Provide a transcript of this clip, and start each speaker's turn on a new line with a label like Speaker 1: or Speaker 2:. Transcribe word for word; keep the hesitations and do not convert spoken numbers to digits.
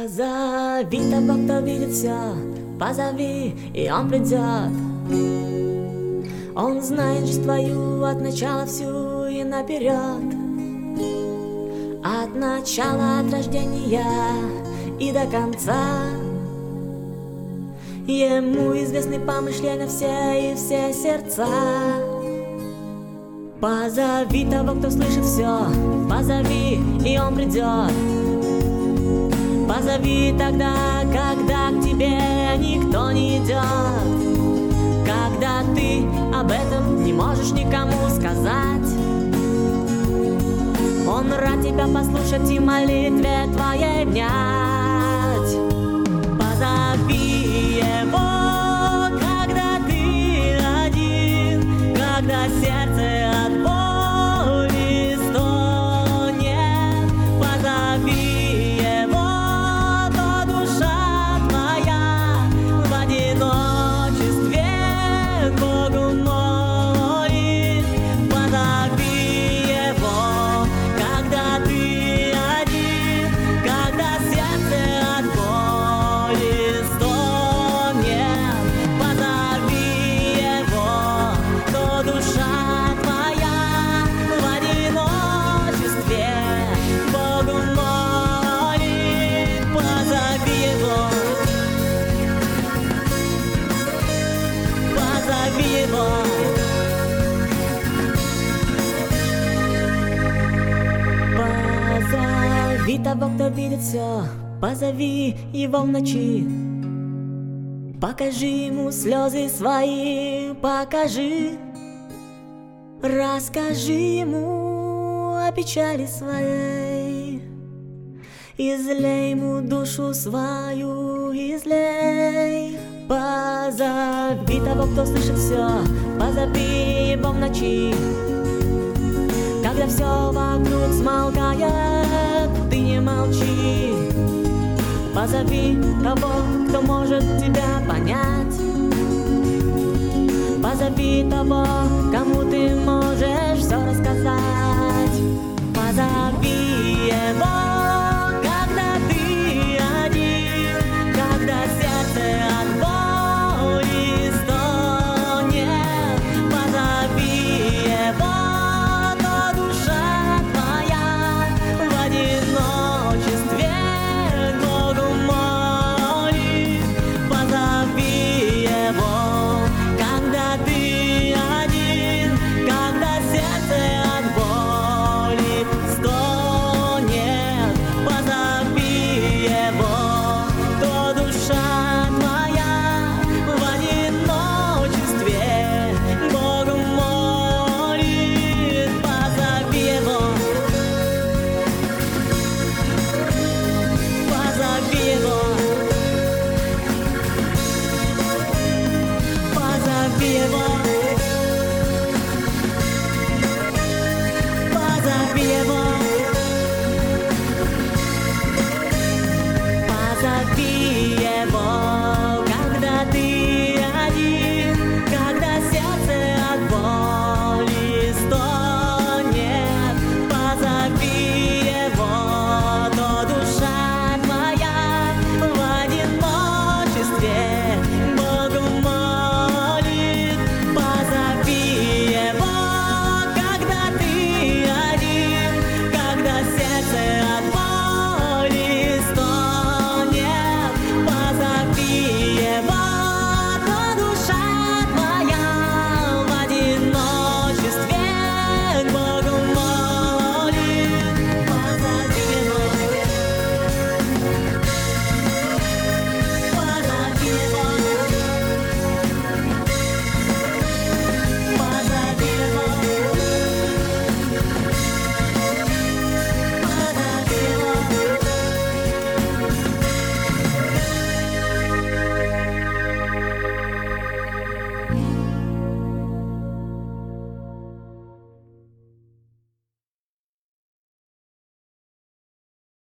Speaker 1: Позови того, кто видит все, позови, и он придет. Он знает жизнь твою от начала всю и наперед. От начала, от рождения и до конца. Ему известны помышления все и все сердца. Позови того, кто слышит все, позови, и он придет. Позови тогда, когда к тебе никто не идет, когда ты об этом не можешь никому сказать. Он рад тебя послушать и молитве твоей внять. Позови его, когда ты один, когда сердце от боли стонет. Позови его, то душа твоя в одиночестве Богу молит. Позови его, когда ты один, когда сердце от боли стонет. Позови его, то душа твоя в одиночестве Богу молит. Позови его, позови его. Позови того, кто видит все, позови его в ночи. Покажи ему слезы свои, покажи. Расскажи ему о печали своей. Излей ему душу свою, излей. Позови того, кто слышит все, позови его в ночи. Когда все вокруг смолкает, ты не молчи. Позови того, кто может тебя понять. Позови того, кому ты можешь все рассказать. Позови его.